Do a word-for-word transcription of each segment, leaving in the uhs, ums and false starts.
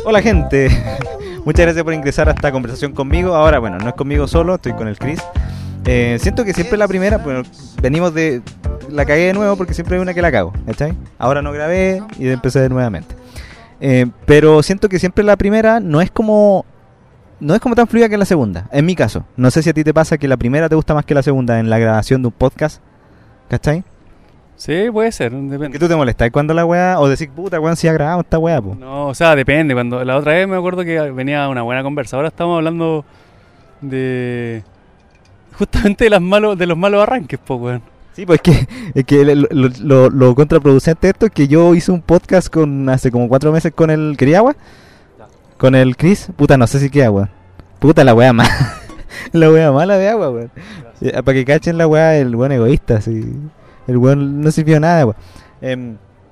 Hola gente, muchas gracias por ingresar a esta conversación conmigo. Ahora, bueno, no es conmigo solo, estoy con el Chris. Eh, siento que siempre la primera, bueno, venimos de... La cagué de nuevo porque siempre hay una que la cago, ¿cachai? Ahora no grabé y empecé nuevamente. Eh, pero siento que siempre la primera no es como... No es como tan fluida que la segunda, en mi caso. No sé si a ti te pasa que la primera te gusta más que la segunda en la grabación de un podcast, ¿cachai? Sí, puede ser, depende. ¿Que tú te molestas cuando la weá, o decís, puta weón, si ya grabamos esta weá, po? No, o sea, depende. Cuando la otra vez me acuerdo que venía una buena conversa. Ahora estamos hablando de... Justamente de, las malos, de los malos arranques, po, weón. Sí, pues que, es que lo, lo, lo, lo contraproducente de esto es que yo hice un podcast con hace como cuatro meses con el... ¿Quería agua? Con el Chris. Puta, no sé si queda agua. Puta, la weá mala. La weá mala de agua, weón. Para que cachen la weá, el weón egoísta, sí. El weón no sirvió nada, weón. Eh,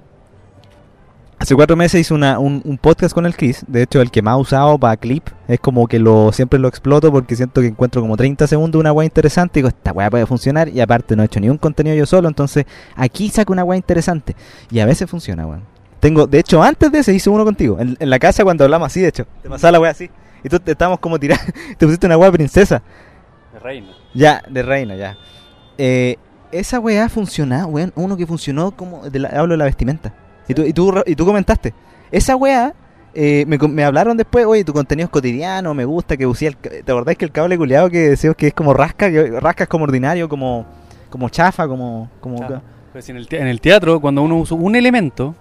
hace cuatro meses hice una, un, un podcast con el Chris. De hecho, el que más he usado para clip. Es como que lo siempre lo exploto porque siento que encuentro como treinta segundos una weá interesante. Y digo, esta weá puede funcionar. Y aparte no he hecho ni un contenido yo solo. Entonces, aquí saco una weá interesante. Y a veces funciona, weón. Tengo, de hecho, antes de ese hice uno contigo. En, en la casa cuando hablamos así, de hecho. Te pasaba la weá así. Y tú te estábamos como tirando. Te pusiste una weá princesa. De reina. Ya, de reina, ya. Eh... Esa weá funcionaba, weón. Uno que funcionó como... De la, hablo de la vestimenta. Y tú, y tú, y tú comentaste. Esa weá, eh, me, me hablaron después, oye, tu contenido es cotidiano, me gusta, que usía el... ¿Te acordás que el cable culiado que decías que es como rasca? Que rasca es como ordinario, como como chafa, como... como claro. Pues en, el te- en el teatro, cuando uno usa un elemento,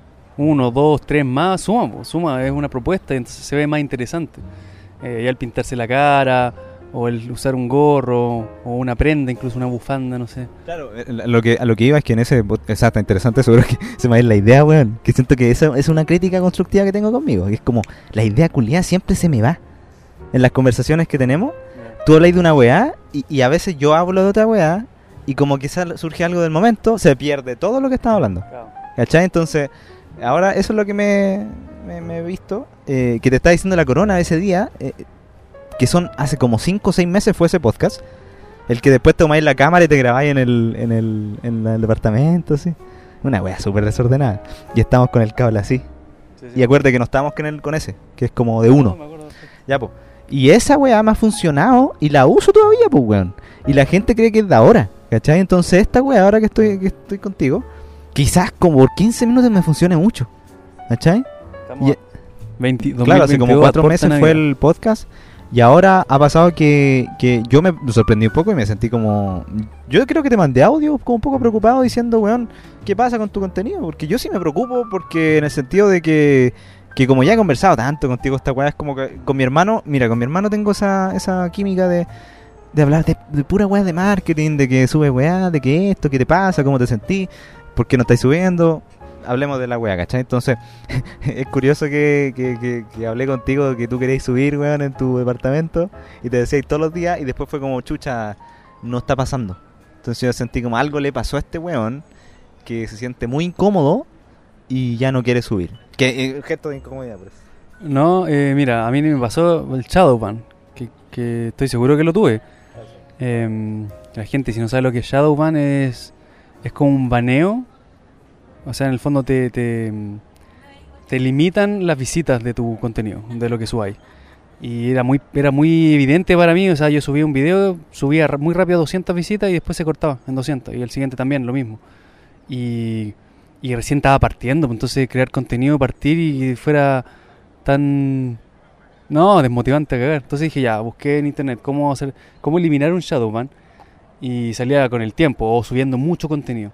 uno, dos, tres más, suma, pues, suma, es una propuesta y entonces se ve más interesante. Eh, ya el pintarse la cara... O el usar un gorro, o una prenda, incluso una bufanda, no sé. Claro, lo que, a lo que iba es que en ese... Exacto, interesante, seguro que se me va a ir la idea, weón. Que siento que esa es una crítica constructiva que tengo conmigo. Que es como, la idea culiada siempre se me va. En las conversaciones que tenemos, yeah. Tú hablas de una weá, y, y a veces yo hablo de otra weá, y como que surge algo del momento, se pierde todo lo que estaba hablando. Claro. ¿Cachai? Entonces, ahora eso es lo que me, me, me he visto, eh, que te está diciendo la corona ese día... Eh, que son hace como cinco o seis meses fue ese podcast, el que después tomáis la cámara y te grabáis en el en el, en el departamento, así. Una wea súper desordenada. Y estamos con el cable así. Sí, sí. Y acuérdate que no estamos con, el, con ese, que es como de uno. No, me acuerdo, sí. Ya, pues. Y esa wea me ha funcionado y la uso todavía, pues, weón. Y la gente cree que es de ahora, ¿cachai? Entonces esta wea, ahora que estoy, que estoy contigo, quizás como por quince minutos me funcione mucho, ¿cachai? Estamos y, veinte, claro, hace como cuatro meses fue el podcast. Y ahora ha pasado que, que yo me sorprendí un poco y me sentí como... Yo creo que te mandé audio como un poco preocupado diciendo, weón, ¿qué pasa con tu contenido? Porque yo sí me preocupo porque en el sentido de que, que como ya he conversado tanto contigo esta weá, es como que con mi hermano, mira, con mi hermano tengo esa, esa química de, de hablar de, de pura weá de marketing, de que sube weá, de que esto, qué te pasa, cómo te sentís, por qué no estáis subiendo... Hablemos de la weá, ¿cachai? Entonces, es curioso que, que, que, que hablé contigo que tú queréis subir, weón, en tu departamento y te decíais todos los días y después fue como, chucha, no está pasando. Entonces yo sentí como algo le pasó a este weón que se siente muy incómodo y ya no quiere subir. Que eh, gesto de incomodidad, por eso. No, eh, mira, a mí me pasó el Shadowban, que, que estoy seguro que lo tuve. Eh, la gente, si no sabe lo que es Shadowban, es, es como un baneo. O sea, en el fondo te, te, te limitan las visitas de tu contenido, de lo que subáis. Y era muy era muy evidente para mí, o sea, yo subía un video, subía muy rápido a doscientas visitas y después se cortaba en doscientas. Y el siguiente también, lo mismo. Y, y recién estaba partiendo, entonces crear contenido, partir y fuera tan... No, desmotivante a cagar. Entonces dije, ya, busqué en internet cómo hacer cómo eliminar un Shadowban y salía con el tiempo o subiendo mucho contenido.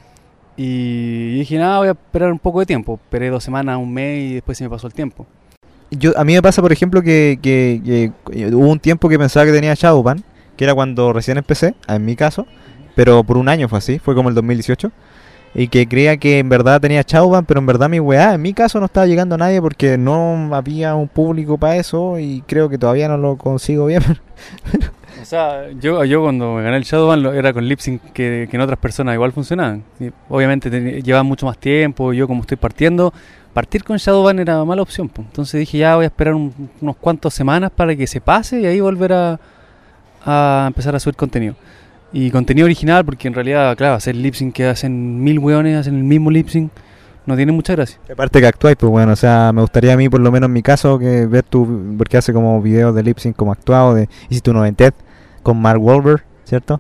Y dije, nada, voy a esperar un poco de tiempo. Esperé dos semanas, un mes y después se me pasó el tiempo. Yo, a mí me pasa, por ejemplo, que, que, que hubo un tiempo que pensaba que tenía Shadowban, que era cuando recién empecé, en mi caso, pero por un año fue así, fue como el dos mil dieciocho, y que creía que en verdad tenía Shadowban, pero en verdad mi weá, en mi caso no estaba llegando a nadie porque no había un público para eso y creo que todavía no lo consigo bien. O sea, yo, yo cuando me gané el Shadowban lo, era con lip sync que, que en otras personas igual funcionaban. Y obviamente te, llevaba mucho más tiempo, yo como estoy partiendo, partir con Shadowban era mala opción, pues. Entonces dije, ya voy a esperar un, unos cuantos semanas para que se pase y ahí volver a, a empezar a subir contenido. Y contenido original, porque en realidad, claro, hacer lip sync que hacen mil weones, hacen el mismo lip sync, no tiene mucha gracia. Aparte que actuáis, pues bueno, o sea, me gustaría a mí, por lo menos en mi caso, que ver tu, porque hace como videos de lip sync como actuado, de hiciste uno en TED con Mark Wahlberg, ¿cierto?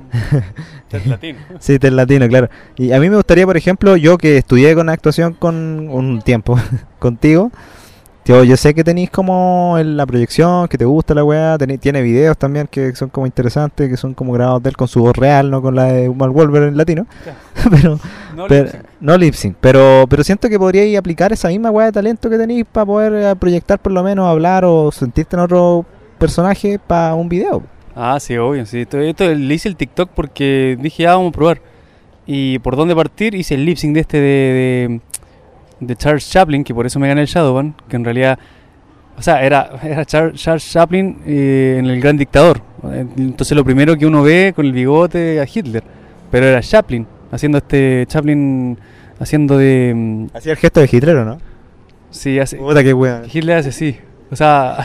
TED latino. Sí, TED latino, claro. Y a mí me gustaría, por ejemplo, yo que estudié con actuación con un tiempo contigo, tío, yo sé que tenéis como en la proyección, que te gusta la weá, tení- tiene videos también que son como interesantes, que son como grabados de él con su voz real, no con la de Mark Wahlberg en latino, pero No, pero, lip sync. no lip sync, pero, pero siento que podríais aplicar esa misma weá de talento que tenéis para poder eh, proyectar por lo menos, hablar o sentirte en otro personaje para un video. Ah, sí, obvio, sí. Esto, esto le hice el TikTok porque dije, ah, vamos a probar. Y por dónde partir, hice el lip sync de este de, de, de Charles Chaplin, que por eso me gané el Shadowban, que en realidad, o sea, era, era Char- Charles Chaplin eh, en El Gran Dictador. Entonces lo primero que uno ve con el bigote a Hitler, pero era Chaplin, haciendo este, Chaplin haciendo de... mm, Hacía el gesto de Hitler, ¿o no? Sí, hace, Puta, qué weá. Hitler hace así, o sea,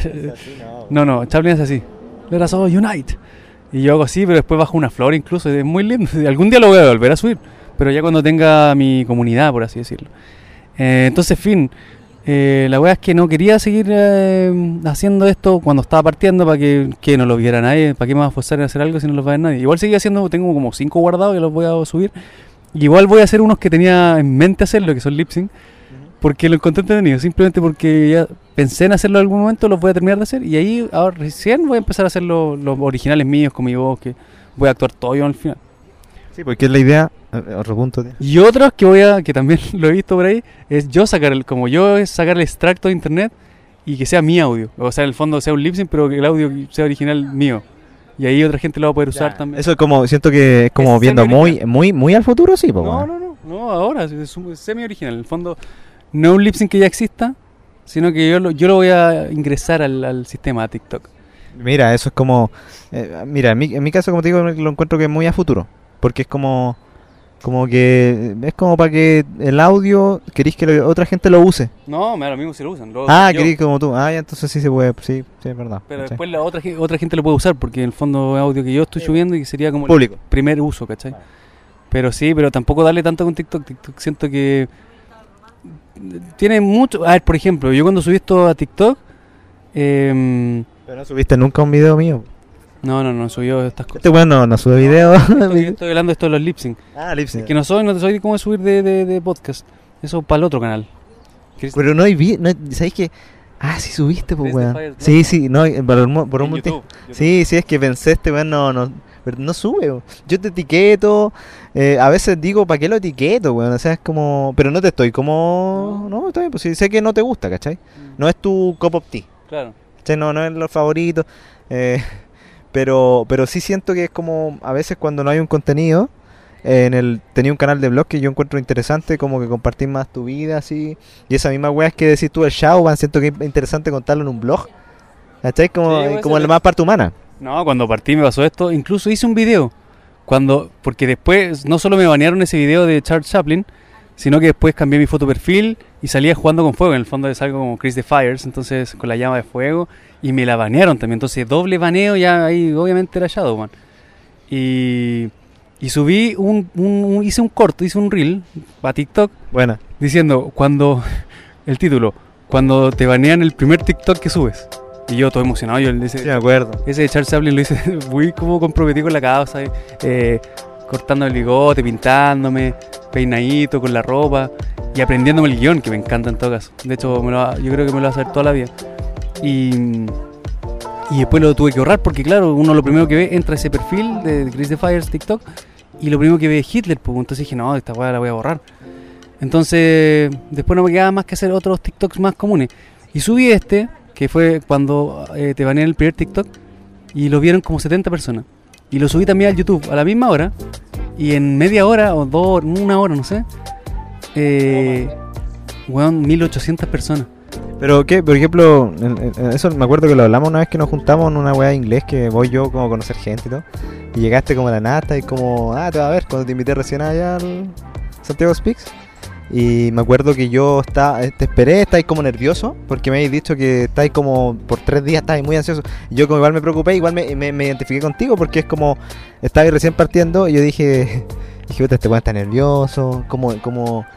no, no, Chaplin hace así. Let us all unite. Y yo hago así, pero después bajo una flor incluso. Es muy lindo. Algún día lo voy a volver a subir, pero ya cuando tenga mi comunidad, por así decirlo. Eh, entonces, fin. Eh, la wea es que no quería seguir eh, haciendo esto cuando estaba partiendo para que, que no lo viera nadie. ¿Para qué me vas a forzar a hacer algo si no lo va a ver nadie? Igual seguía haciendo, tengo como cinco guardados que los voy a subir. Y igual voy a hacer unos que tenía en mente hacerlo, que son lip sync. Porque lo encontré entretenido, simplemente porque ya pensé en hacerlo en algún momento, los voy a terminar de hacer y ahí ahora recién voy a empezar a hacer los, los originales míos con mi voz, que voy a actuar todo yo al final. Sí, porque es la idea. eh, Otro punto, tío. Y otros que voy a, que también lo he visto por ahí, es yo sacar el, como yo es sacar el extracto de internet y que sea mi audio, o sea en el fondo sea un lip sync pero que el audio sea original mío. Y ahí otra gente lo va a poder usar Ya, también. Eso es como, siento que es como Es viendo muy, semi-original. muy, muy al futuro, sí, po, No, weón. no, no, no, ahora es un semi original, en el fondo no es un lip sync que ya exista, sino que yo lo, yo lo voy a ingresar al, al sistema de TikTok. Mira, eso es como, eh, mira, en mi, en mi caso, como te digo, lo encuentro que es muy a futuro, porque es como, como que, es como para que el audio, queréis que lo- otra gente lo use. No, me da lo mismo si lo usan. Lo Ah, yo, queréis como tú, ah, ya, entonces sí se puede, sí, sí, es verdad. pero ¿cachai? después la otra, ge- otra gente lo puede usar porque en el fondo es audio que yo estoy subiendo y que sería como Público. el primer uso, ¿cachai? Pero sí, pero tampoco darle tanto con TikTok. TikTok siento que tiene mucho... A ver, por ejemplo, yo cuando subí esto a TikTok... Eh, Pero no subiste nunca un video mío. no, no, no, subió estas cosas. Este weón no, no sube video. Estoy, estoy hablando de esto de los lip sync. Ah, lip sync. Que no soy, no soy como de subir de, de, de podcast. Eso para el otro canal. Pero no hay vi, no, ¿sabéis qué? Ah, sí subiste, pues, ¿Ves de weón. Fire Drop? Sí, sí, no, eh, por un, mo- por un En buen YouTube, tiempo. YouTube. Sí, sí, es que pensé este weón no, no, pero no sube, weón. Yo te etiqueto, eh, a veces digo, ¿para qué lo etiqueto, weón? O sea, es como, pero no te estoy como, no, está bien, pues sí, sé que no te gusta, ¿cachai? No es tu cup of tea, Claro. ¿cachai? No, no es lo favorito, eh, pero, pero sí siento que es como, a veces cuando no hay un contenido, eh, en el, tenía un canal de blog que yo encuentro interesante, como que compartir más tu vida, así, y esa misma weá es que decís tú, el Shadowban, siento que es interesante contarlo en un blog, ¿cachai? Como, Sí, puede como ser. la más parte humana. No, cuando partí me pasó esto. Incluso hice un video. Cuando, porque después no solo me banearon ese video de Charles Chaplin, sino que después cambié mi foto perfil y salía jugando con fuego. En el fondo es algo como Chris the Fires, entonces con la llama de fuego. Y me la banearon también. Entonces doble baneo, ya ahí obviamente era Shadowman. Y, y subí un, un, un- hice un corto, hice un reel a TikTok Buena. diciendo cuando, el título, cuando te banean el primer TikTok que subes. Y yo todo emocionado, yo le Sí, dice, me acuerdo. ese de Charles Chaplin lo hice muy como comprometido con la causa, eh, cortando el bigote, pintándome, peinadito con la ropa y aprendiéndome el guión, que me encanta en todo caso. De hecho, me lo va- yo creo que me lo va a hacer toda la vida. Y, y después lo tuve que ahorrar porque, claro, uno lo primero que ve, entra a ese perfil de Chris the Fires TikTok y lo primero que ve es Hitler, pues entonces dije, no, esta weá la voy a borrar. Entonces, después no me quedaba más que hacer otros TikToks más comunes. Y subí este, que fue cuando eh, te baneé el primer TikTok, y lo vieron como setenta personas. Y lo subí también al YouTube a la misma hora, y en media hora o dos, una hora, no sé, eh, weón, mil ochocientas personas. Pero qué, por ejemplo, en- en- eso me acuerdo que lo hablamos una vez que nos juntamos en una weá de inglés que voy yo como a conocer gente y todo. Y llegaste como a la nata y como, ah, te va a ver cuando te invité recién allá al Santiago Speaks. Y me acuerdo que yo estaba, te esperé, estáis como nervioso, porque me habéis dicho que estáis como por tres días, estáis muy ansioso. Y yo como igual me preocupé, igual me, me, me identifiqué contigo, porque es como, estabais recién partiendo y yo dije, dije, puta, este weón está nervioso, como, como,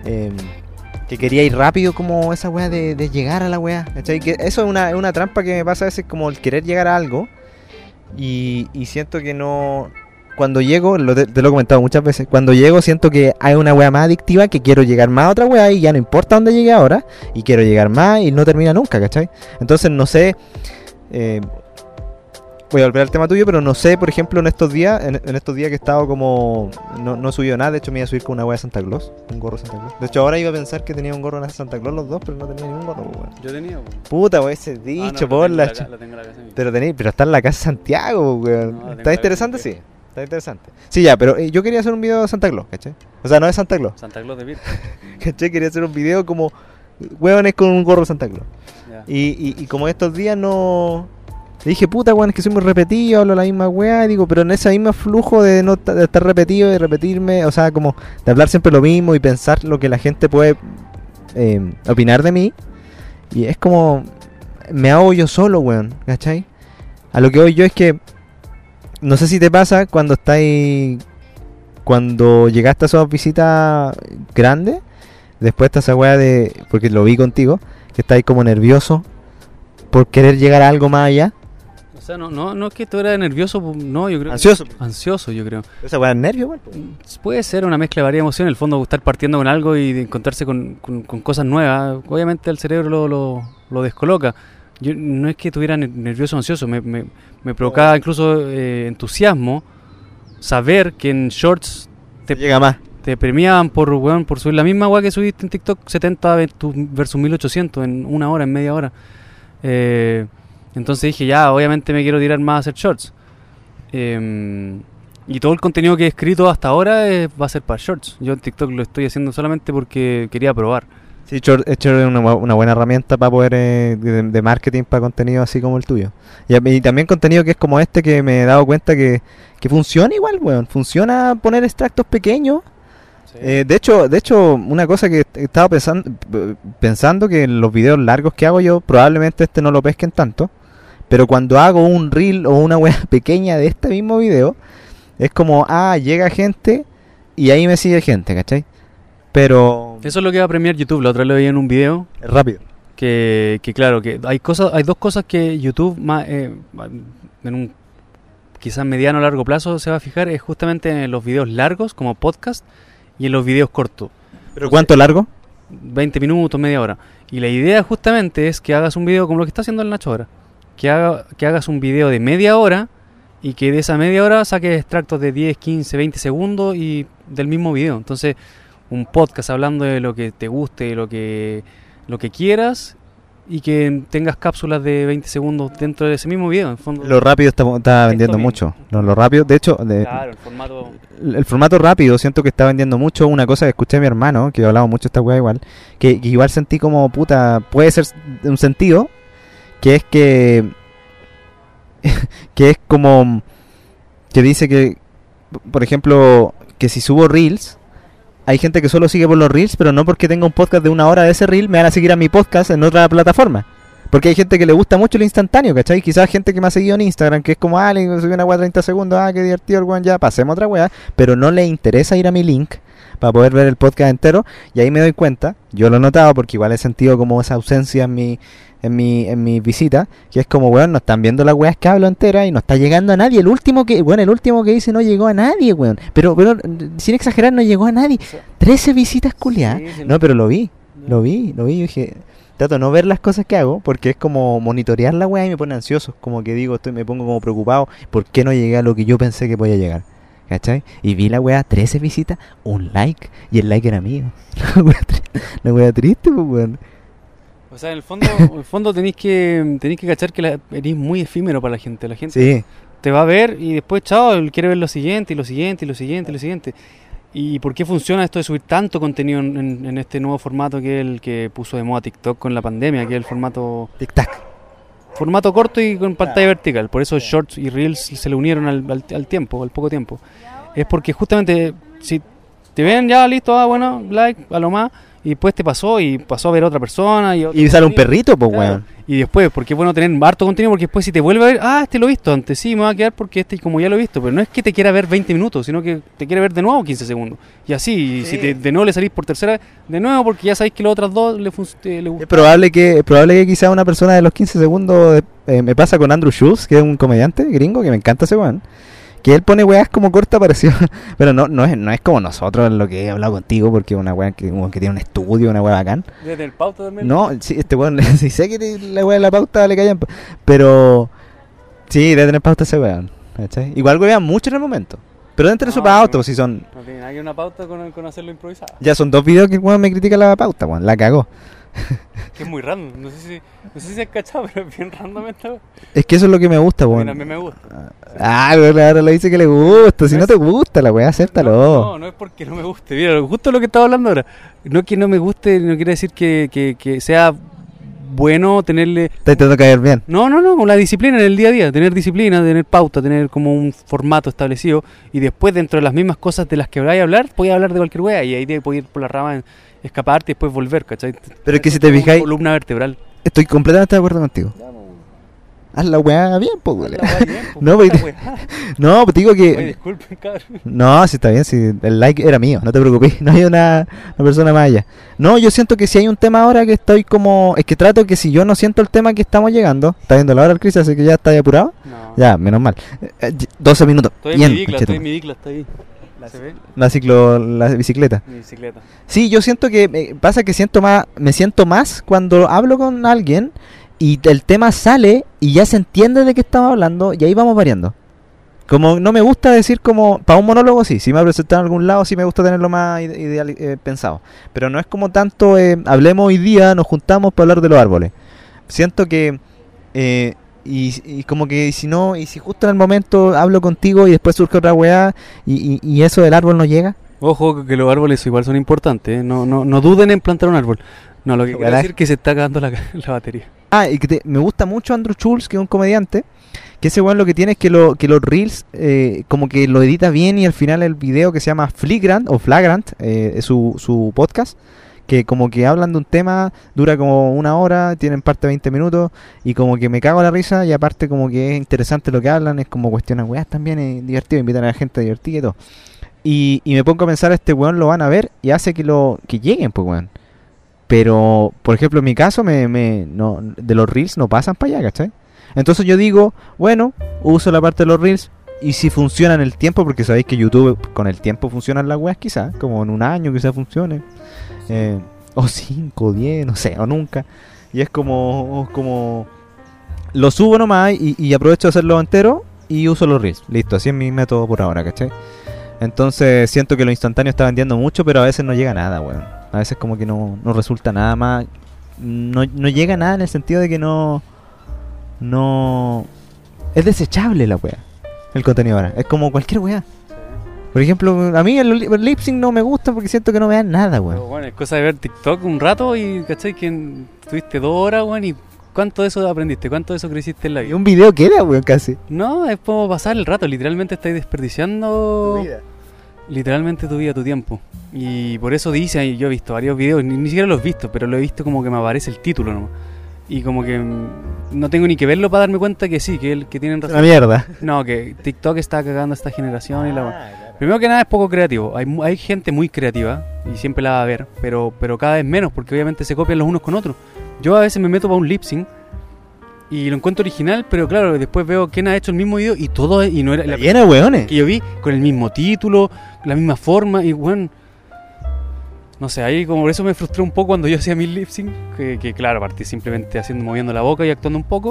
eh, que quería ir rápido como esa weá de, de llegar a la weá, ¿cachai? Que eso es una, es una trampa que me pasa a veces, como el querer llegar a algo y, y siento que no... Cuando llego, lo te, te lo he comentado muchas veces, cuando llego siento que hay una weá más adictiva, que quiero llegar más a otra weá y ya no importa dónde llegue ahora, y quiero llegar más y no termina nunca, ¿cachai? Entonces no sé, eh, voy a volver al tema tuyo, pero no sé, por ejemplo, en estos días, en, en estos días que he estado como, no, no he subido nada, de hecho me iba a subir con una weá de Santa Claus, un gorro de Santa Claus. De hecho ahora iba a pensar que tenía un gorro de Santa Claus los dos, pero no tenía ningún gorro, weón. Yo tenía, weón. Puta, weón, ese dicho, ah, no, por lo la... tengo, la, lo tengo en la casa de mi- Pero, tenéis, pero está en la casa de Santiago, weón. No, ¿Está interesante? Sí. Está interesante. Sí, ya, pero eh, yo quería hacer un video de Santa Claus, ¿cachai? O sea, no de Santa Claus, Santa Claus de Virgo. ¿cachai? Quería hacer un video como hueones con un gorro de Santa Claus. Ya. Y, y, y como estos días no... Le dije, puta, weón, es que soy muy repetido, hablo la misma weá, y digo, pero en ese mismo flujo de no ta- de estar repetido y repetirme, o sea, como de hablar siempre lo mismo y pensar lo que la gente puede eh, opinar de mí, y es como... Me hago yo solo, weón, ¿cachai? A lo que voy yo es que... No sé si te pasa cuando estáis... Cuando llegaste a esas visitas grandes, después está esa weá de... Porque lo vi contigo, que estáis como nervioso por querer llegar a algo más allá. O sea, no, no, no es que tú eras nervioso, pu- no, yo creo. Ansioso. Ansioso, yo creo. Esa weá es nervio, weón. Puede ser una mezcla de varias emociones, en el fondo estar partiendo con algo y de encontrarse con, con, con cosas nuevas. Obviamente el cerebro lo, lo, lo descoloca. Yo no es que estuviera ner- nervioso o ansioso, me, me, me provocaba incluso eh, entusiasmo saber que en Shorts Te llega más. te premiaban por, weón, por subir la misma weá que subiste en TikTok, setenta versus mil ochocientos en una hora, en media hora. Eh, entonces dije, ya, obviamente me quiero tirar más a hacer Shorts. Eh, y todo el contenido que he escrito hasta ahora es- va a ser para Shorts. Yo en TikTok lo estoy haciendo solamente porque quería probar. Sí, Short es una, bu- una buena herramienta para poder eh, de, de marketing para contenido así como el tuyo. Y, a- y también contenido que es como este, que me he dado cuenta que, que funciona igual, weón. Funciona poner extractos pequeños. Eh, de hecho, de hecho, una cosa que he estado pensando, pensando que en los videos largos que hago yo, probablemente este no lo pesquen tanto, pero cuando hago un reel o una wea pequeña de este mismo video, es como, ah, llega gente y ahí me sigue gente, ¿cachai? Pero Eso es lo que va a premiar YouTube. La otra vez lo veía en un video es rápido. que, que claro, que hay cosas, hay dos cosas que YouTube más, eh, en un quizás mediano o largo plazo se va a fijar, es justamente en los videos largos como podcast y en los videos cortos. ¿Pero cuánto largo? veinte minutos, media hora. Y la idea justamente es que hagas un video como lo que está haciendo el Nacho ahora. Que, haga, que hagas un video de media hora y que de esa media hora saques extractos de diez, quince, veinte segundos y del mismo video. Entonces, un podcast hablando de lo que te guste, lo que, lo que quieras, y que tengas cápsulas de veinte segundos dentro de ese mismo video. En fondo, Lo rápido está, está vendiendo mismo. mucho. No, lo rápido, de hecho, de, claro, el formato. el, el formato rápido siento que está vendiendo mucho. Una cosa que escuché a mi hermano, que hablaba mucho de esta weá igual, que, que igual sentí como, puta, puede ser de un sentido, que es que, que es como, que dice que, por ejemplo, que si subo reels, hay gente que solo sigue por los reels, pero no porque tenga un podcast de una hora de ese reel, me van a seguir a mi podcast en otra plataforma. Porque hay gente que le gusta mucho lo instantáneo, ¿cachai? Quizás gente que me ha seguido en Instagram, que es como, ah, le subí una weá treinta segundos, ah, qué divertido el weón, ya, pasemos otra weá. Pero no le interesa ir a mi link para poder ver el podcast entero. Y ahí me doy cuenta, yo lo he notado porque igual he sentido como esa ausencia en mi en mi en mi visita, que es como, weón, no están viendo las weas que hablo entera y no está llegando a nadie. El último que, bueno, el último que hice no llegó a nadie, weón. Pero, pero, sin exagerar, no llegó a nadie. trece visitas culiadas. Sí, sí, No, pero lo vi, lo vi, lo vi. Yo dije, trato de no ver las cosas que hago porque es como monitorear la wea y me pone ansioso. Como que digo, estoy, me pongo como preocupado. ¿Por qué no llegué a lo que yo pensé que podía llegar? ¿Cachai? Y vi la wea, trece visitas, un like, y el like era mío. La wea, tri- la wea triste, pues, weón. O sea, en el fondo, en el fondo tenéis que tenéis que cachar que la, eres muy efímero para la gente. La gente Sí. te va a ver y después, chao, él quiere ver lo siguiente, y lo siguiente, y lo siguiente, y lo siguiente. ¿Y por qué funciona esto de subir tanto contenido en, en, en este nuevo formato que es el que puso de moda TikTok con la pandemia, que es el formato Tic-tac. formato corto y con pantalla vertical? Por eso Shorts y Reels se le unieron al, al, al tiempo, al poco tiempo. Es porque justamente si te ven ya listo, ah, bueno, like, a lo más, y después te pasó y pasó a ver a otra persona. Y, otro Y sale un contenido. perrito, pues, Claro. weón. Y después, porque es bueno tener harto contenido, porque después si te vuelve a ver, ah, este lo he visto antes, sí, me va a quedar porque este como ya lo he visto, pero no es que te quiera ver veinte minutos, sino que te quiere ver de nuevo quince segundos. Y así, y Sí. si te, de nuevo le salís por tercera vez, de nuevo porque ya sabéis que las otras dos le, fun- te- le Es gustan. probable que, es probable que quizá una persona de los quince segundos, eh, me pasa con Andrew Schultz, que es un comediante gringo, que me encanta ese weón, que él pone weas como corta parecido, pero no, no, es, no es como nosotros lo que he hablado contigo, porque es una wea que, un weón que tiene un estudio, una wea bacán. Desde el pauta también. No, sí, este weón, sí sé que te- la wea de la pauta le callan, pero sí, debe tener pauta ese weón, ¿cachai? Igual wean mucho en el momento, pero dentro de su No, pauta, no. si son, No tiene nada que una pauta con, con hacerlo improvisado. ya son dos videos que el weón me critica la pauta, weón, la cagó. Que es muy random, no sé si, no sé si has cachado, pero es bien random esta vez. Es que eso es lo que me gusta, A mí weón. también me gusta. Ah, weón, ahora lo dice que le gusta. Si No no es- te gusta la weá, acéptalo. No, no, no es porque no me guste. Mira, justo lo que estaba hablando ahora. No es que no me guste, no quiere decir que, que, que sea bueno tenerle... Está intentando caer bien. No, no, no, con la disciplina en el día a día. Tener disciplina, tener pauta, tener como un formato establecido. Y después, dentro de las mismas cosas de las que vais a hablar, podéis hablar de cualquier wea. Y ahí te podéis ir por la rama, escaparte y después volver, ¿cachai? Pero es que si Es te como fijáis- columna vertebral. Estoy completamente de acuerdo contigo. Haz la weá bien, po, weón. No, pues, porque- No, pues te digo Oye, que. disculpen, cabrón. No, si está bien, si el like era mío, no te preocupes. No hay una, una persona más allá. No, yo siento que si hay un tema ahora que estoy como. Es que trato que si yo no siento el tema que estamos llegando. Está viendo la hora el Chris, así que ya está ahí apurado. No. Ya, menos mal. Eh, eh, doce minutos. Estoy en Bien, mi bicla, conchetum- estoy en mi bicla, está ahí. ¿Se ve? La ciclo, la bicicleta. Mi bicicleta. Sí, yo siento que eh, pasa que siento más, me siento más cuando hablo con alguien y el tema sale y ya se entiende de qué estamos hablando y ahí vamos variando. Como no me gusta decir como para un monólogo sí, si me ha presentado en algún lado sí me gusta tenerlo más ide- ideal, eh, pensado, pero no es como tanto eh, hablemos hoy día, nos juntamos para hablar de los árboles. Siento que eh, y, y como que si no, y si justo en el momento hablo contigo y después surge otra weá y, y, y eso del árbol no llega. Ojo que los árboles igual son importantes, ¿eh? no, no, no duden en plantar un árbol. No, lo que quiero Ojalá. decir es que se está acabando la, la batería. Ah, y que te- me gusta mucho Andrew Schultz, que es un comediante, que ese weón lo que tiene es que, lo, que los reels eh, como que lo edita bien y al final el video que se llama Flagrant o Flagrant, eh, es su, su podcast, que como que hablan de un tema, dura como una hora, tienen parte de veinte minutos y como que me cago en la risa y aparte como que es interesante lo que hablan, es como cuestionan weas también, es divertido, invitan a la gente a divertir y todo. Y, y me pongo a pensar, este weón lo van a ver y hace que lo que lleguen, pues weón. Pero, por ejemplo, en mi caso, me, me, no, de los reels no pasan para allá, ¿cachai? Entonces yo digo, bueno, uso la parte de los reels y si funciona en el tiempo, porque sabéis que YouTube con el tiempo funcionan las weas quizás, como en un año quizás funcione, eh, o cinco, diez, no sé, o nunca. Y es como, como lo subo nomás y, y aprovecho de hacerlo entero y uso los reels. Listo, así es mi método por ahora, ¿cachai? Entonces siento que lo instantáneo está vendiendo mucho, pero a veces no llega nada, weón. A veces como que no, no resulta nada más. No, no llega nada en el sentido de que no... No... Es desechable la weá. El contenido ahora. Es como cualquier weá. Por ejemplo, a mí el, li- el lip sync no me gusta porque siento que no me dan nada, Pero weón. bueno, es cosa de ver TikTok un rato y ¿cachai? Que en- estuviste dos horas, weón, y ¿cuánto de eso aprendiste? ¿Cuánto de eso creciste en la Y vida? un video que era, weón, casi. No, es como pasar el rato, literalmente estáis desperdiciando literalmente tu vida, tu tiempo. Y por eso dice, y yo he visto varios videos, ni, ni siquiera los he visto, pero lo he visto como que me aparece el título nomás. Y como que mm, no tengo ni que verlo para darme cuenta que sí, que, el, que tienen Una razón. mierda. No, que TikTok está cagando a esta generación y la... Primero que nada es poco creativo. Hay, mu- hay gente muy creativa y siempre la va a ver, pero, pero cada vez menos porque obviamente se copian los unos con otros. Yo a veces me meto para un lip sync y lo encuentro original, pero claro, después veo quién ha hecho el mismo video y todo es- y no era la Llena de weones. que yo vi con el mismo título, la misma forma y bueno, no sé, ahí como por eso me frustré un poco cuando yo hacía mi lip sync, que, que claro, partí simplemente haciendo, moviendo la boca y actuando un poco.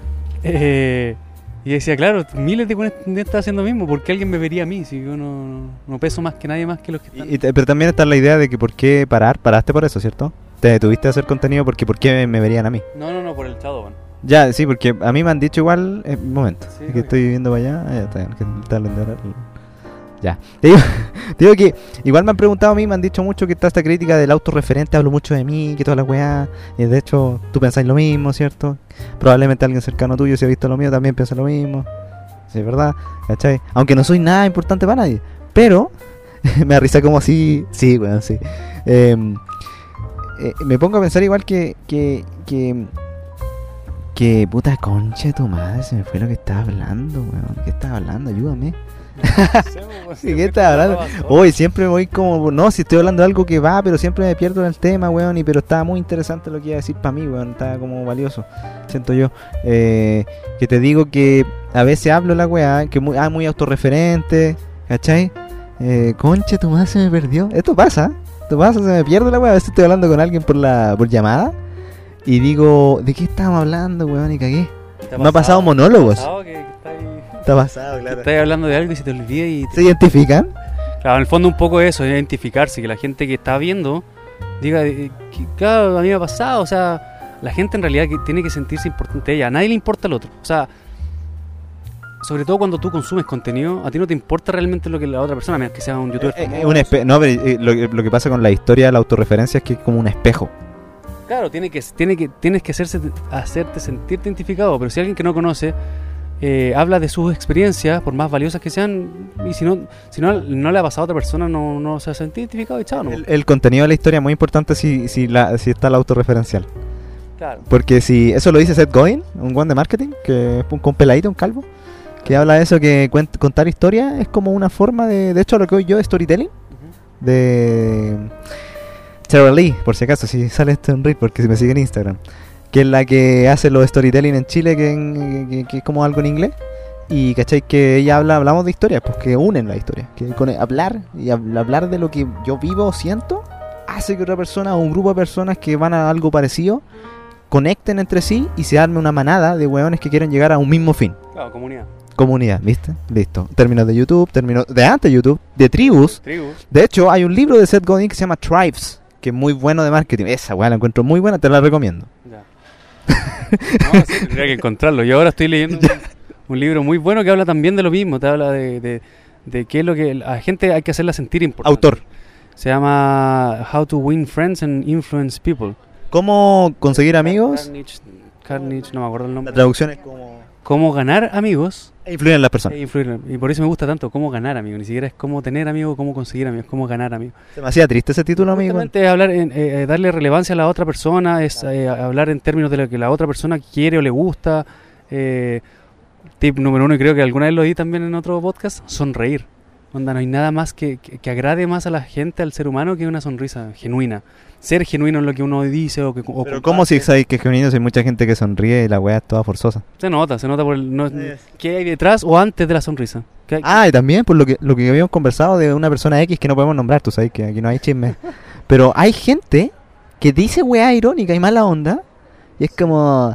Eh, y decía, claro, miles de weones están haciendo lo mismo, porque alguien me vería a mí, si yo no, no peso más que nadie más que los que están. Y, y te- pero también está la idea de que por qué parar. Paraste por eso, ¿cierto? Te detuviste a hacer contenido porque por qué me verían a mí. No, no, no, por el Shadowban. Ya, sí, porque a mí me han dicho igual. Eh, un momento, Sí, es ok. que estoy viviendo para allá. Ah, ya está bien, que está hablando ahora. Ya, te digo, te digo que igual me han preguntado a mí, me han dicho mucho que está esta crítica del autorreferente, hablo mucho de mí, que toda la weá. Y de hecho, tú pensáis lo mismo, ¿cierto? Probablemente alguien cercano tuyo, si ha visto lo mío, también piensa lo mismo. Sí, es verdad, ¿cachai? Aunque no soy nada importante para nadie. Pero, me da risa como así. Sí, weón, sí. Eh, eh, me pongo a pensar igual que, que, que que, puta concha de tu madre, se me fue lo que estaba hablando, weón. ¿Qué estaba hablando? Ayúdame. ¿Qué estaba hablando? Hoy siempre voy como, no, si estoy hablando de algo que va, pero siempre me pierdo en el tema, weón. Y pero estaba muy interesante lo que iba a decir para mí, weón. Estaba como valioso, siento yo. Eh, que te digo que a veces hablo la weá, que muy, ah, muy autorreferente, ¿cachai? Eh, concha, tu madre se me perdió. Esto pasa, esto pasa, se me pierde la weá. A veces estoy hablando con alguien por la por llamada y digo, ¿de qué estábamos hablando, weón? Y cagué. Me ha pasado monólogos. ¿Te ha pasado que, que está ahí, Está pasado, claro. estás hablando de algo y se te olvida y te... ¿Se identifican? Claro, en el fondo un poco eso, identificarse, que la gente que está viendo diga, eh, que, claro, a mí me ha pasado, o sea, la gente en realidad que tiene que sentirse importante a ella, a nadie le importa al otro, o sea, sobre todo cuando tú consumes contenido, a ti no te importa realmente lo que la otra persona, a menos que sea un youtuber Eh, eh, famoso. un espe- no, pero eh, lo, que- lo que pasa con la historia de la autorreferencia es que es como un espejo. Claro, tiene que, tiene que, tienes que hacerse, hacerte sentirte identificado, pero si alguien que no conoce eh, habla de sus experiencias, por más valiosas que sean, y si no, si no, no le ha pasado a otra persona, no, no se ha sentido identificado y chao, ¿no? El, el contenido de la historia es muy importante si, si, la, si está la autorreferencial. Claro. Porque si eso lo dice Seth Godin, un guan de marketing, que es un, con peladito, un calvo, que habla de eso, que cuent- contar historia es como una forma de, de hecho lo que hoy yo de storytelling, Ujú. de Tara Lee, por si acaso, si sale esto en Read, porque si me sigue en Instagram, que es la que hace los storytelling en Chile, que, en- que, que es como algo en inglés, y cachai que ella habla, hablamos de historias, pues que unen la historia, que con hablar y hab- hablar de lo que yo vivo o siento, hace que otra persona o un grupo de personas que van a algo parecido conecten entre sí y se arme una manada de hueones que quieren llegar a un mismo fin. Claro, comunidad. Comunidad, ¿viste? Listo. Términos de YouTube, términos de antes de YouTube, de tribus. Tribu. De hecho, hay un libro de Seth Godin que se llama Tribes, que es muy bueno de marketing. Esa weá la encuentro muy buena, te la recomiendo. Ya. No, sí, tendría que encontrarlo. Yo ahora estoy leyendo un, un libro muy bueno que habla también de lo mismo. Te habla de, de, de qué es lo que a la gente hay que hacerla sentir importante. Autor. Se llama How to Win Friends and Influence People. ¿Cómo conseguir amigos? Carnage, Carnage, no me acuerdo el La nombre. traducción es como Cómo ganar amigos influir en las personas. e influir. Y por eso me gusta tanto cómo ganar amigos. Ni siquiera es cómo tener amigos, cómo conseguir amigos, cómo ganar amigos. Se me hacía triste ese título, amigo. Justamente es hablar en, eh, darle relevancia a la otra persona, es eh, hablar en términos de lo que la otra persona quiere o le gusta. Eh, tip número uno, y creo que alguna vez lo di también en otro podcast, sonreír. Onda, no hay nada más que, que, que agrade más a la gente, al ser humano, que una sonrisa genuina. Ser genuino en lo que uno dice o que o Pero ¿cómo si sabéis que es genuino si hay mucha gente que sonríe y la weá es toda forzosa? Se nota, se nota por el, no, Yes. qué hay detrás o antes de la sonrisa. ¿Qué hay- Ah, y también por lo que lo que habíamos conversado de una persona X que no podemos nombrar, tú sabes que aquí no hay chisme. Pero hay gente que dice weá irónica y mala onda y es como...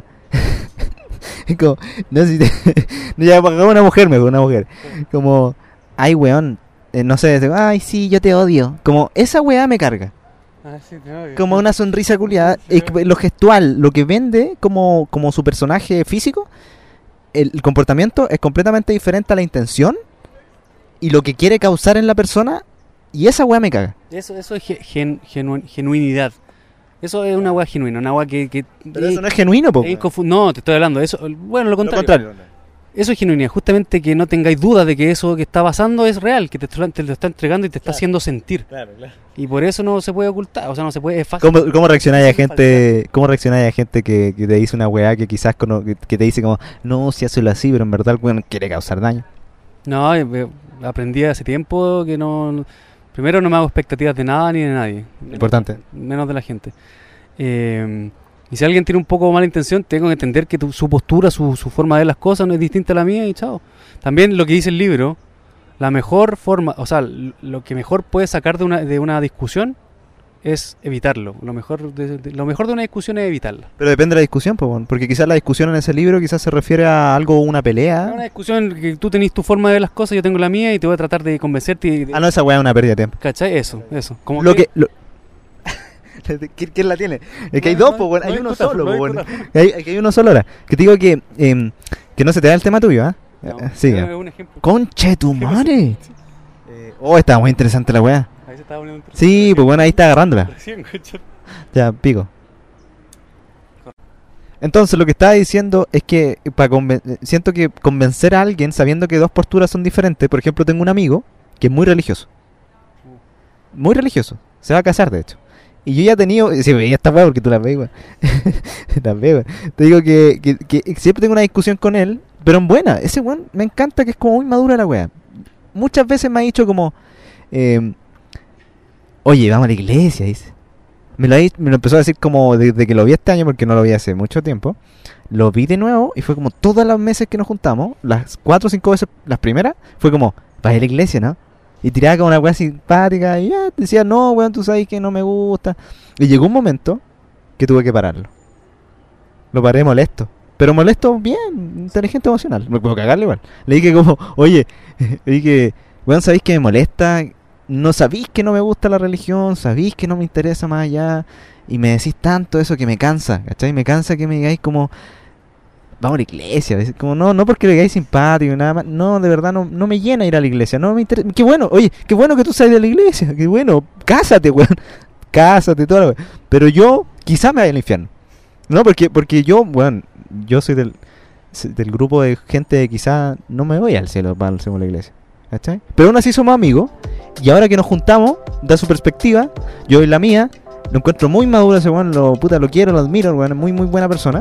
es como... No sé si te... no, ya, una mujer, mejor, una mujer. Como... Ay, weón. eh, no sé, ay, sí, yo te odio. Como, esa weá me carga. Ah, sí, te odio. Como una sonrisa culiada. Es que lo gestual, lo que vende como, como su personaje físico, el, el comportamiento es completamente diferente a la intención y lo que quiere causar en la persona. Y esa weá me caga. Eso, eso es ge- gen- genu- genuinidad. Eso es una weá genuina, una weá que... que Pero eso no es genuino, po. es inconfu- no, te estoy hablando. Eso, bueno, lo Lo contrario. contrario. Eso es genuinidad. Justamente que no tengáis duda de que eso que está pasando es real, que te, está- te lo está entregando y te está Claro. haciendo sentir. Claro, claro. Y por eso no se puede ocultar. O sea, no se puede... Es fácil. ¿Cómo, cómo reaccionáis a Sin gente, cómo reaccionáis a gente que, que te dice una weá que quizás cono- que, que te dice como, no, si hazlo así, pero en verdad el weón quiere causar daño? No, eh, eh, aprendí hace tiempo que no, no- primero no me hago expectativas de nada ni de nadie. Importante. Menos de la gente. Eh, y si alguien tiene un poco mala intención, tengo que entender que tu- su postura, su, su forma de ver las cosas no es distinta a la mía y chao. También lo que dice el libro, la mejor forma, o sea, l- lo que mejor puedes sacar de una, de una discusión es evitarlo. Lo mejor de, de- lo mejor de una discusión es evitarla. Pero depende de la discusión, po, weón, porque quizás la discusión en ese libro quizás se refiere a algo, una Es pelea. una discusión que tú tenés tu forma de ver las cosas, yo tengo la mía y te voy a tratar de convencerte y de, Ah, no, esa weá es una pérdida de tiempo. ¿cachai? Eso, eso. Como Lo que... lo- ¿Qui- ¿Quién la tiene? Es que hay No, dos, no, po, weón, no hay hay uno discuta, solo, no po, hay weón. discuta. Hay, hay uno solo ahora. Que te digo que, em, que no se te da el tema tuyo, ¿ah? No, Eh, Sigue. es un ejemplo. Conche tu madre. Eh, oh, está muy interesante la weá. Ahí se estaba poniendo un Sí, pues bueno, ahí está agarrándola. Recién, coche. Ya, pico. Entonces lo que estaba diciendo es que para conven- siento que convencer a alguien sabiendo que dos posturas son diferentes, por ejemplo, tengo un amigo que es muy religioso. Muy religioso. Se va a casar, de hecho. y yo ya he tenido, sí, veía esta weá porque tú las ves, weón. Las ves, weón. Te digo que, que, que siempre tengo una discusión con él, pero en buena. Ese weón me encanta que es como muy madura la weá. Muchas veces me ha dicho como, eh, oye, vamos a la iglesia, dice. Me lo, ha, me lo empezó a decir como desde que lo vi este año, porque no lo vi hace mucho tiempo. Lo vi de nuevo y fue como todas las meses que nos juntamos, las cuatro o cinco veces, las primeras, fue como, vas a la iglesia, ¿no? Y tiraba como una weá simpática y ya decía, no, weón, tú sabes que no me gusta. Y llegó un momento que tuve que pararlo. Lo paré molesto. Pero molesto bien, inteligente emocional. Me puedo cagarle igual. Le dije como, oye, le dije, weón, ¿sabéis que me molesta? No sabéis que no me gusta la religión, sabéis que no me interesa más allá. Y me decís tanto eso que me cansa, ¿cachai? Me cansa que me digáis como, vamos a la iglesia. Como, no, no porque le digáis simpático, nada más. No, de verdad, no, no me llena ir a la iglesia. No me interesa. Qué bueno, oye, qué bueno que tú sales de la iglesia. Qué bueno, cásate, weón. Cásate, todo lo weón. Pero yo, quizá me vaya al infierno. No, porque, porque yo, weón, yo soy del, del grupo de gente que quizá no me voy al cielo para la iglesia. ¿Cachai? Pero aún así somos amigos. Y ahora que nos juntamos, da su perspectiva, yo doy la mía. Lo encuentro muy maduro ese weón, lo, puta, lo quiero, lo admiro, weón, es muy muy buena persona.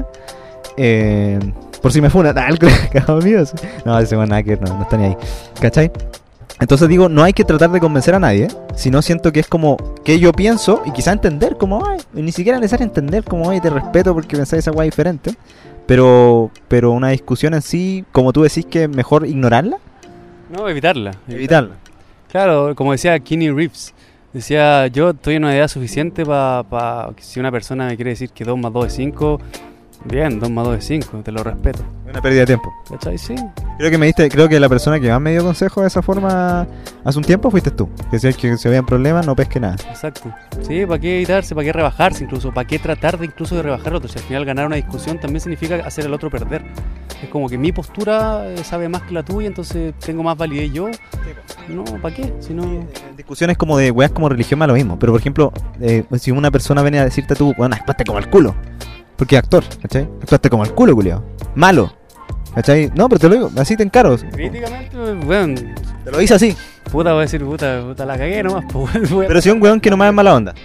Eh, por si me funa, nah, el cagado mío. No, ese weón nada que no, no está ni ahí. ¿Cachai? Entonces digo, no hay que tratar de convencer a nadie, sino siento que es como que yo pienso y quizá entender como, ay, ni siquiera es necesario entender como, ay, te respeto porque pensáis esa weá diferente. Pero, pero una discusión en sí, como tú decís, que es mejor ignorarla. No, evitarla. Evitarla. Claro, como decía Keanu Reeves, decía, yo estoy en una edad suficiente para pa, si una persona me quiere decir que dos más dos es cinco, bien, dos más dos es cinco, te lo respeto. Una pérdida de tiempo. ¿Cachai? Sí. Creo que me diste, creo que la persona que más me dio consejo de esa forma hace un tiempo fuiste tú. Que si, que si habían problemas no pesque nada. Exacto. Sí, ¿para qué evitarse? ¿Para qué rebajarse incluso? ¿Para qué tratar de incluso de rebajar al otro? Si al final ganar una discusión también significa hacer al otro perder. Es como que mi postura eh, sabe más que la tuya, entonces tengo más validez yo. No, ¿para qué? Si no... Sí, discusiones como de weas como religión más lo mismo. Pero por ejemplo, eh, si una persona viene a decirte tú, bueno, actuaste como el culo. Porque es actor, ¿cachai? Actuaste como el culo, culiao. Malo. ¿Cachai? No, pero te lo digo, así te encaro. Críticamente, bueno, te lo hice así. Puta, voy a decir, puta, puta la cagué nomás. Pues, pero si es un weón que nomás es mala onda.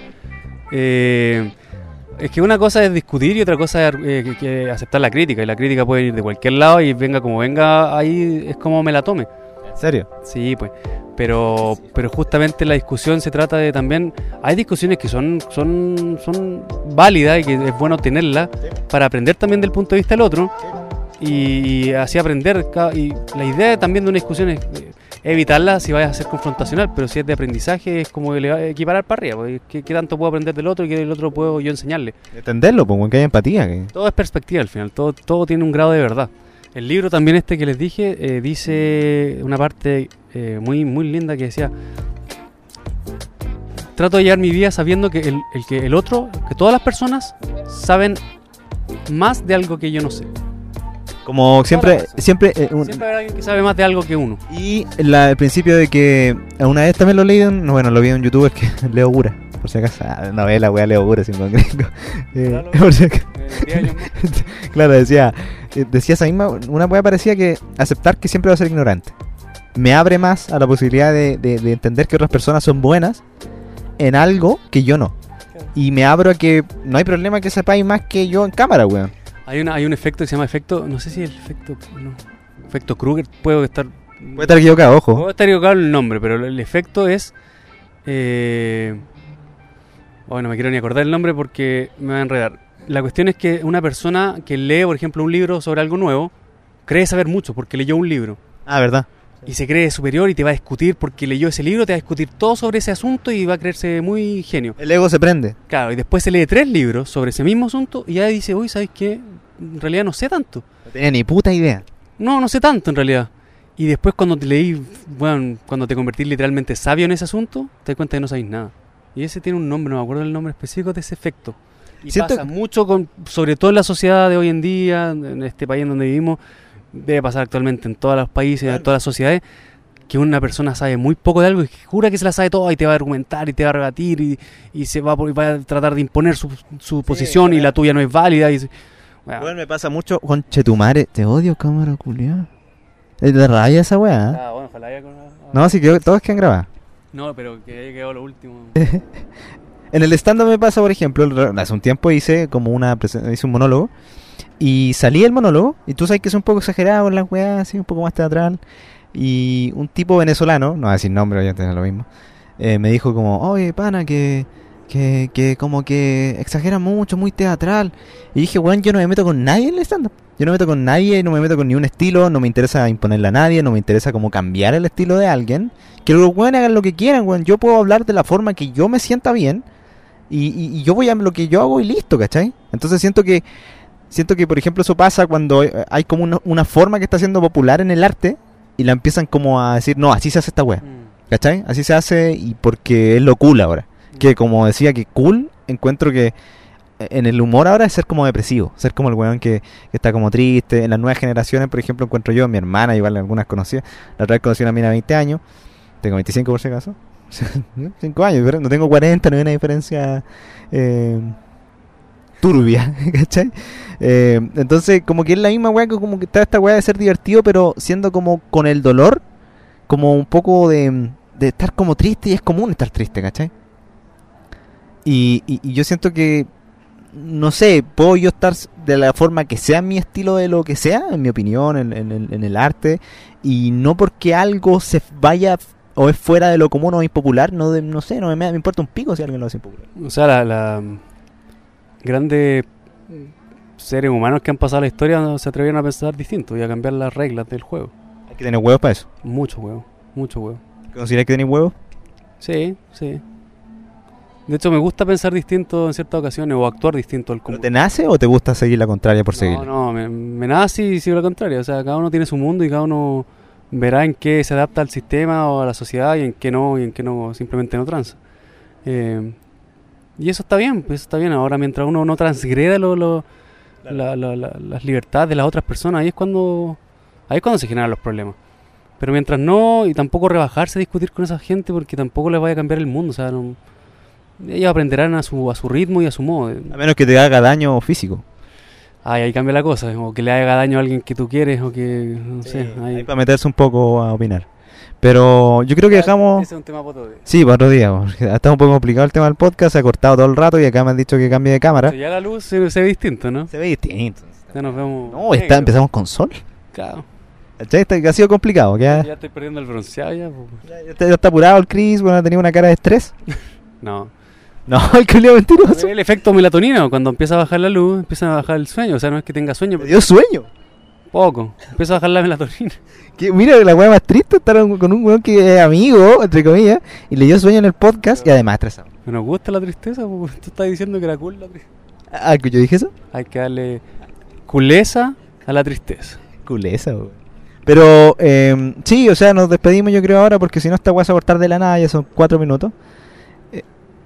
Eh... Es que una cosa es discutir y otra cosa es eh, que, que aceptar la crítica. Y la crítica puede ir de cualquier lado y venga como venga, ahí es como me la tome. ¿En serio? Sí, pues. Pero pero justamente la discusión se trata de también... Hay discusiones que son son son válidas y que es bueno tenerlas para aprender también del punto de vista del otro. Y, y así aprender. Y la idea también de una discusión es evitarla si vas a ser confrontacional, pero si es de aprendizaje es como que le va a equiparar para arriba, porque ¿qué, qué tanto puedo aprender del otro y qué del otro puedo yo enseñarle? Entenderlo, pues, que hay empatía. Que... Todo es perspectiva al final, todo, todo tiene un grado de verdad. El libro también este que les dije eh, dice una parte eh, muy, muy linda que decía: trato de llevar mi vida sabiendo que el, el, que el otro, que todas las personas saben más de algo que yo no sé. Como siempre, siempre, eh, un... siempre hay alguien que sabe más de algo que uno. Y la, el principio de que una vez también lo leí, en, bueno, lo vi en un youtuber que Leo Gura, por si acaso, ah, no ve la wea Leo Gura, sin un gringo. Eh, claro, por si acaso. Eh, claro, decía, decía esa misma, una wea parecía que aceptar que siempre va a ser ignorante me abre más a la posibilidad de, de, de entender que otras personas son buenas en algo que yo no. Y me abro a que no hay problema que sepáis más que yo en cámara, weón. Hay, una, hay un efecto que se llama efecto, no sé si el efecto, no, efecto Kruger, puedo estar... Puede estar equivocado, ojo. Puedo estar equivocado en el nombre, pero el efecto es... Eh, bueno, no me quiero ni acordar el nombre porque me va a enredar. La cuestión es que una persona que lee, por ejemplo, un libro sobre algo nuevo, cree saber mucho porque leyó un libro. Ah, ¿verdad? Y se cree superior y te va a discutir porque leyó ese libro, te va a discutir todo sobre ese asunto y va a creerse muy genio. El ego se prende. Claro, y después se lee tres libros sobre ese mismo asunto y ya dice, uy, ¿sabes qué? En realidad no sé tanto. No tenía ni puta idea. No, no sé tanto en realidad. Y después cuando te leí, bueno, cuando te convertís literalmente sabio en ese asunto, te das cuenta que no sabéis nada. Y ese tiene un nombre, no me acuerdo el nombre específico de ese efecto. Y Siento... pasa mucho, con, sobre todo en la sociedad de hoy en día, en este país en donde vivimos, debe pasar actualmente en todos los países, claro, en todas las sociedades, que una persona sabe muy poco de algo y jura que se la sabe todo y te va a argumentar y te va a rebatir y, y se va a, va a tratar de imponer su, su sí, posición, claro, y la tuya no es válida. Y, bueno. Bueno, me pasa mucho con Chetumare. Te odio, cámara culiada. ¿Es de rabia esa weá? Ah, bueno, ojalá haya con... No, sí, que todos quedan grabados. No, pero que haya quedado lo último. En el stand-up me pasa, por ejemplo, el- hace un tiempo hice como una presen- hice un monólogo y salí el monólogo y tú sabes que es un poco exagerado en las weas, así un poco más teatral y un tipo venezolano, no voy a decir nombre, obviamente es lo mismo, eh, me dijo como, oye, pana, que, que, que como que exagera mucho, muy teatral. Y dije, weón, yo no me meto con nadie en el stand-up. Yo no me meto con nadie, no me meto con ni un estilo, no me interesa imponerle a nadie, no me interesa como cambiar el estilo de alguien. Que los weones hagan lo que quieran, weón. Yo puedo hablar de la forma que yo me sienta bien y, y, y yo voy a lo que yo hago y listo, ¿cachai? Entonces siento que, siento que por ejemplo, eso pasa cuando eh, hay como una, una forma que está siendo popular en el arte y la empiezan como a decir, no, así se hace esta wea. ¿Cachai? Así se hace y porque es lo cool ahora. Que como decía que cool, encuentro que en el humor ahora es ser como depresivo. Ser como el weón que, que está como triste. En las nuevas generaciones, por ejemplo, encuentro yo, mi hermana, igual algunas conocidas. La otra vez conocí a una mina de veinte años. Tengo veinticinco por si acaso. cinco años, pero no tengo cuarenta, no hay una diferencia eh, turbia, ¿cachai? Eh, entonces, como que es la misma weá, que como que está esta weá de ser divertido, pero siendo como con el dolor, como un poco de, de estar como triste, y es común estar triste, ¿cachai? Y, y, y yo siento que, no sé, puedo yo estar de la forma que sea mi estilo de lo que sea, en mi opinión, en, en, el- en el arte, y no porque algo se vaya o es fuera de lo común o impopular, no, de, no sé, no me, me importa un pico si alguien lo hace impopular. O sea, la, la grandes seres humanos que han pasado la historia no se atrevieron a pensar distinto y a cambiar las reglas del juego. Hay que tener huevos para eso. Mucho huevo, mucho huevo. ¿Consideras que tenéis huevos? Sí, sí. De hecho, me gusta pensar distinto en ciertas ocasiones o actuar distinto al ¿Pero común. te nace o te gusta seguir la contraria por seguir? No, no, me, me nace y sigo lo contrario. O sea, cada uno tiene su mundo y cada uno verá en qué se adapta al sistema o a la sociedad y en qué no, y en qué no, simplemente no transa. Eh, y eso está bien, pues eso está bien. Ahora, mientras uno no transgreda lo, lo- la- la- la- las libertades de las otras personas, ahí es cuando ahí es cuando se generan los problemas. Pero mientras no, y tampoco rebajarse a discutir con esa gente porque tampoco les vaya a cambiar el mundo. O sea, no- ellos aprenderán a su, a su ritmo y a su modo. A menos que te haga daño físico. Ay, ahí cambia la cosa, o que le haga daño a alguien que tú quieres, o que, no sé, ahí... Ahí para meterse un poco a opinar. Pero yo creo que dejamos... Ese es un tema poto de... Sí, para otro día. Porque está un poco complicado el tema del podcast. Se ha cortado todo el rato y acá me han dicho que cambie de cámara. Ya la luz se, se ve distinto, ¿no? Se ve distinto. Ya nos vemos... No, está, negro. empezamos con sol. Claro. ¿Cachai? Está- que ha sido complicado. Que ya, Ya estoy perdiendo el bronceado ya, pues. ya está, ya está apurado el Chris. Bueno, ha tenido una cara de estrés. No. No, el culiao mentiroso. El efecto melatonina, cuando empieza a bajar la luz, empieza a bajar el sueño. O sea, no es que tenga sueño, Me pero dio sueño. poco. Empieza a bajar la melatonina. Que, mira, la weá más triste estar con un weón que es amigo, entre comillas, y le dio sueño en el podcast y además estresado. Nos gusta la tristeza, pues. Tú estás diciendo que era cool la tristeza. Ah, ¿que yo dije eso? Hay que darle culeza a la tristeza. Culeza, weón. Pero, eh, sí, o sea, nos despedimos yo creo ahora porque si no esta weá se va a cortar de la nada, ya son cuatro minutos. Eh,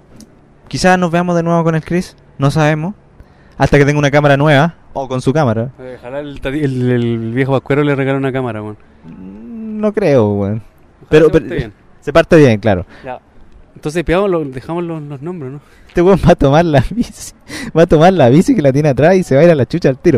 quizás nos veamos de nuevo con el Chris, no sabemos. Hasta que tenga una cámara nueva, o con su cámara. Ojalá el, tati- el, el viejo vascuero le regale una cámara, weón. Mm, No creo, weón. Ojalá Pero, se pero porte bien. se parte bien, claro. Ya. Entonces pegamos lo- dejamos los, los nombres, ¿no? Este weón va a tomar la bici. Va a tomar la bici que la tiene atrás y se va a ir a la chucha al tiro.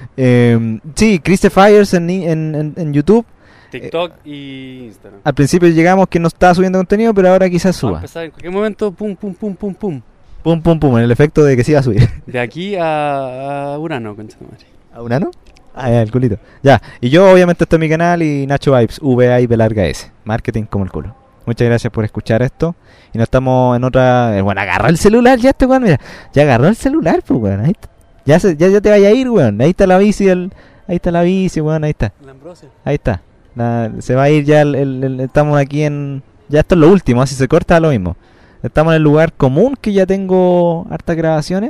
Eh, sí, Chris the Fires en, en, en, en YouTube. TikTok y Instagram. Al principio llegamos que no estaba subiendo contenido, pero ahora quizás Vamos a suba. empezar en cualquier momento, pum, pum, pum, pum, pum. Pum, pum, pum, en el efecto de que sí va a subir. De aquí a, a Urano, concha de madre. ¿A una no? Ah, ya, el culito. Ya, y yo obviamente estoy en mi canal y Nacho Vibes, V A I B larga S. Marketing como el culo. Muchas gracias por escuchar esto. Y no estamos en otra... eh, Bueno, agarró el celular ya este weón, mira. Ya agarró el celular, pues weón. Ahí está. Ya, se, ya, ya te vaya a ir, weón. Ahí está la bici, el, ahí está la bici, weón, ahí está. La Ambrosia. Ahí está. La- se va a ir ya el, el- el- estamos aquí en... Ya esto es lo último, así se corta lo mismo. Estamos en el lugar común que ya tengo hartas grabaciones.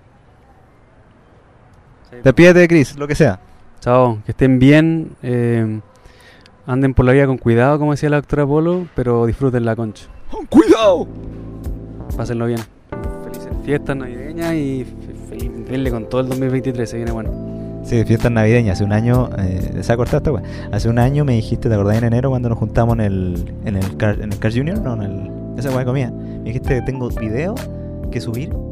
Despídete, Chris, lo que sea. Chao, que estén bien. eh, anden por la vida con cuidado, como decía la doctora Polo, pero disfruten la concha. ¡Cuidado! Pásenlo bien. Felices fiestas navideñas y fe- feliz denle con todo el dos mil veintitrés, se viene bueno. Sí, fiestas navideñas. Hace un año, eh, se ha cortado esta weá. Hace un año me dijiste, ¿te acordás en enero cuando nos juntamos en el, en el, Car, en el Car Junior? No, en el, esa weá de comida. Me dijiste, tengo video que subir